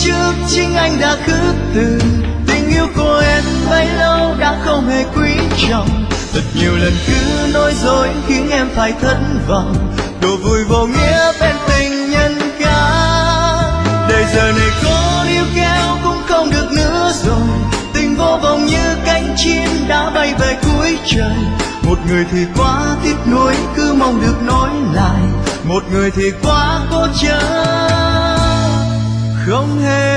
trước chính anh đã khước từ. Tình yêu của em bấy lâu đã không hề quý trọng. Thật nhiều lần cứ nói dối khiến em phải thất vọng. Đùa vui vô nghĩa bên tình nhân khác. Đời giờ này có níu kéo cũng không được nữa rồi. Tình vô vọng như cánh chim đã bay về cuối trời. Một người thì quá tiếc nuối cứ mong được nói lại. Một người thì quá cố chấp không hề